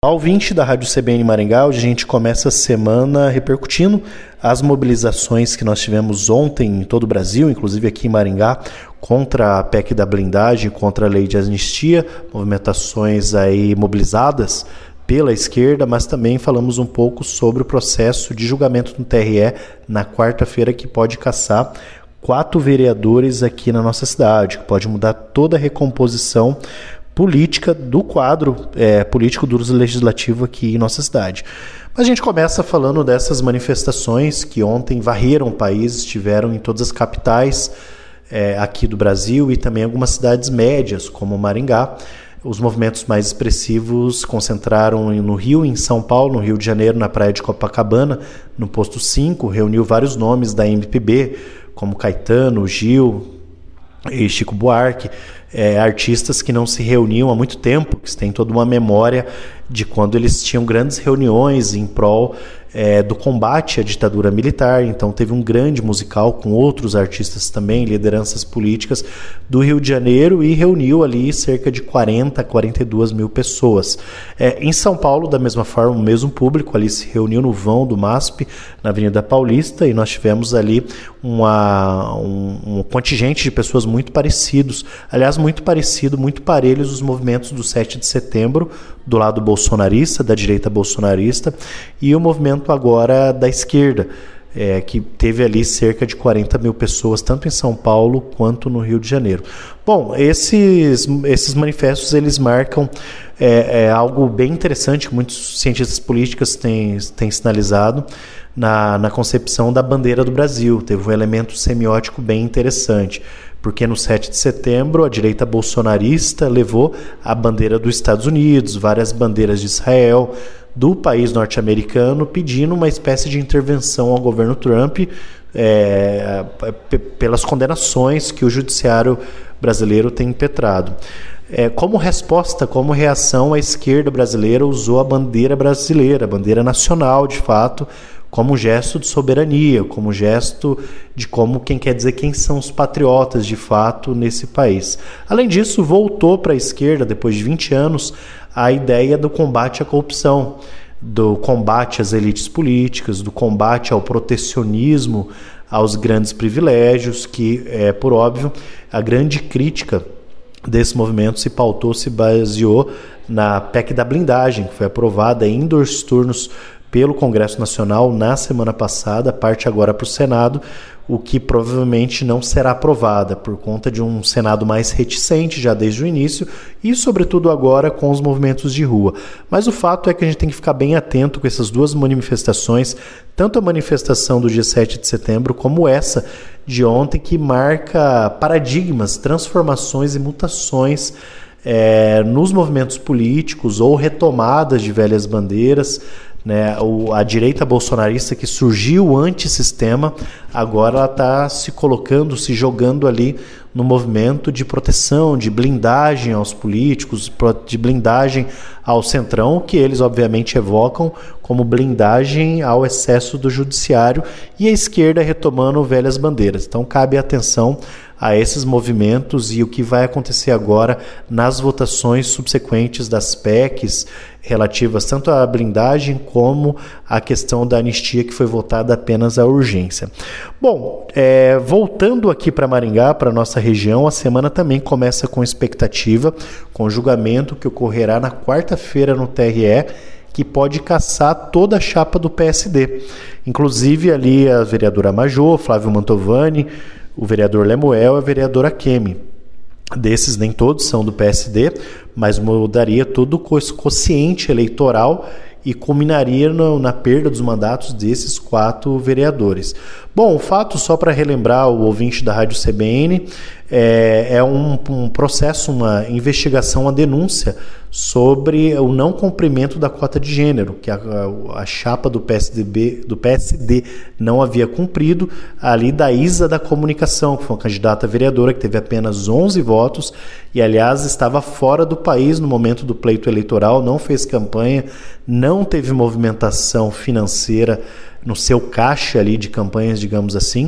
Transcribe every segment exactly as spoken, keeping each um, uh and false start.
Ouvinte da Rádio C B N Maringá, hoje a gente começa a semana repercutindo as mobilizações que nós tivemos ontem em todo o Brasil, inclusive aqui em Maringá, contra a P E C da blindagem, contra a lei de anistia, movimentações aí mobilizadas pela esquerda, mas também falamos um pouco sobre o processo de julgamento no T R E na quarta-feira, que pode caçar quatro vereadores aqui na nossa cidade, que pode mudar toda a recomposição política do quadro é, político do legislativo aqui em nossa cidade. Mas a gente começa falando dessas manifestações que ontem varreram o país, estiveram em todas as capitais é, aqui do Brasil e também algumas cidades médias, como Maringá. Os movimentos mais expressivos concentraram no Rio, em São Paulo, no Rio de Janeiro, na praia de Copacabana, no posto cinco, reuniu vários nomes da M P B, como Caetano, Gil e Chico Buarque, é, artistas que não se reuniam há muito tempo, que têm toda uma memória de quando eles tinham grandes reuniões em prol é, do combate à ditadura militar. Então teve um grande musical com outros artistas também, lideranças políticas do Rio de Janeiro, e reuniu ali cerca de quarenta, quarenta e duas mil pessoas. É, em São Paulo, da mesma forma, o mesmo público ali se reuniu no vão do M A S P, na Avenida Paulista, e nós tivemos ali uma, um, um contingente de pessoas muito parecidos, aliás, muito parecido, muito parelhos os movimentos do sete de setembro, do lado bolsonarista, da direita bolsonarista, e o movimento agora da esquerda, é, que teve ali cerca de quarenta mil pessoas, tanto em São Paulo quanto no Rio de Janeiro. Bom, esses, esses manifestos, eles marcam é, é algo bem interessante, que muitos cientistas políticos têm, têm sinalizado, na, na concepção da bandeira do Brasil. Teve um elemento semiótico bem interessante, porque no sete de setembro a direita bolsonarista levou a bandeira dos Estados Unidos, várias bandeiras de Israel, do país norte-americano, pedindo uma espécie de intervenção ao governo Trump é, p- pelas condenações que o judiciário brasileiro tem impetrado. É, como resposta, como reação, a esquerda brasileira usou a bandeira brasileira, a bandeira nacional, de fato, como gesto de soberania, como gesto de como quem quer dizer quem são os patriotas de fato nesse país. Além disso, voltou para a esquerda, depois de vinte anos, a ideia do combate à corrupção, do combate às elites políticas, do combate ao protecionismo, aos grandes privilégios, que, é, por óbvio, a grande crítica desse movimento se pautou, se baseou na P E C da blindagem, que foi aprovada em dois turnos pelo Congresso Nacional na semana passada, parte agora para o Senado, o que provavelmente não será aprovada por conta de um Senado mais reticente já desde o início e, sobretudo, agora com os movimentos de rua. Mas o fato é que a gente tem que ficar bem atento com essas duas manifestações, tanto a manifestação do dia sete de setembro como essa de ontem, que marca paradigmas, transformações e mutações é, nos movimentos políticos ou retomadas de velhas bandeiras. Né, o, a direita bolsonarista, que surgiu antissistema, agora ela está se colocando, se jogando ali no movimento de proteção, de blindagem aos políticos, de blindagem ao centrão, que eles obviamente evocam como blindagem ao excesso do judiciário, e a esquerda retomando velhas bandeiras. Então cabe atenção a esses movimentos e o que vai acontecer agora nas votações subsequentes das P E Cs relativas tanto à blindagem como à questão da anistia, que foi votada apenas à urgência. Bom, é, voltando aqui para Maringá, para a nossa região, a semana também começa com expectativa, com julgamento que ocorrerá na quarta-feira no T R E, que pode caçar toda a chapa do P S D. Inclusive ali a vereadora Majô, Flávio Mantovani, o vereador Lemuel e a vereadora Kemi. Desses, nem todos são do P S D, mas mudaria todo o quociente eleitoral e culminaria no, na perda dos mandatos desses quatro vereadores. Bom, o fato, só para relembrar o ouvinte da Rádio C B N, é, é um, um processo, uma investigação, uma denúncia sobre o não cumprimento da cota de gênero, que a, a, a chapa do P S D B, do P S D não havia cumprido, ali da Isa da Comunicação, que foi uma candidata vereadora que teve apenas onze votos e, aliás, estava fora do país no momento do pleito eleitoral, não fez campanha, não teve movimentação financeira no seu caixa ali de campanhas, digamos assim,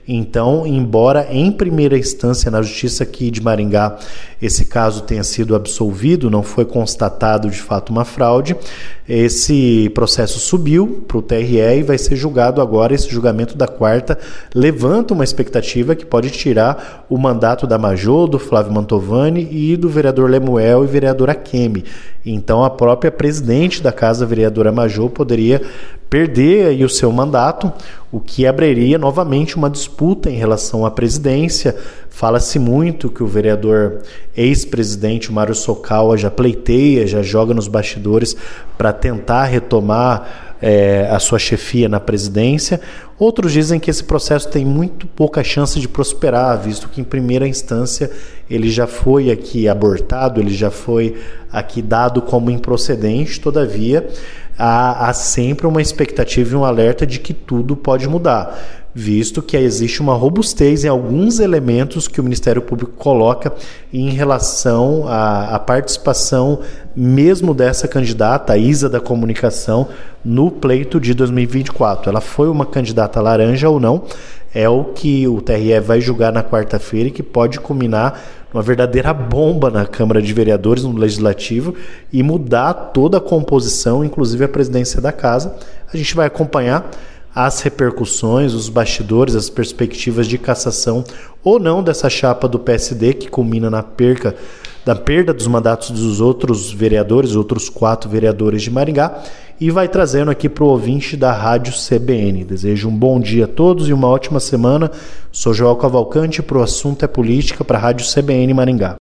Então, embora em primeira instância na Justiça aqui de Maringá esse caso tenha sido absolvido, não foi constatado de fato uma fraude, esse processo subiu para o T R E e vai ser julgado agora. Esse julgamento da quarta levanta uma expectativa que pode tirar o mandato da Majô, do Flávio Mantovani e do vereador Lemuel e vereadora Kemi. Então a própria presidente da casa, a vereadora Majô, poderia perder aí o seu mandato, o que abriria novamente uma disputa em relação à presidência. Fala-se muito que o vereador ex-presidente, o Mário Sokawa, já pleiteia, já joga nos bastidores para tentar retomar é, a sua chefia na presidência. Outros dizem que esse processo tem muito pouca chance de prosperar, visto que em primeira instância ele já foi aqui abortado, ele já foi aqui dado como improcedente. Todavia, há, há sempre uma expectativa e um alerta de que tudo pode mudar, visto que existe uma robustez em alguns elementos que o Ministério Público coloca em relação à, à participação mesmo dessa candidata, a Isa da Comunicação, no pleito de dois mil e vinte e quatro. Ela foi uma candidata laranja ou não, é o que o T R E vai julgar na quarta-feira e que pode culminar uma verdadeira bomba na Câmara de Vereadores, no Legislativo, e mudar toda a composição, inclusive a presidência da casa. A gente vai acompanhar as repercussões, os bastidores, as perspectivas de cassação ou não dessa chapa do P S D, que culmina na perca, da perda dos mandatos dos outros vereadores, outros quatro vereadores de Maringá, e vai trazendo aqui para o ouvinte da Rádio C B N. Desejo um bom dia a todos e uma ótima semana. Sou Joel Cavalcante, para o Assunto é Política, para a Rádio C B N Maringá.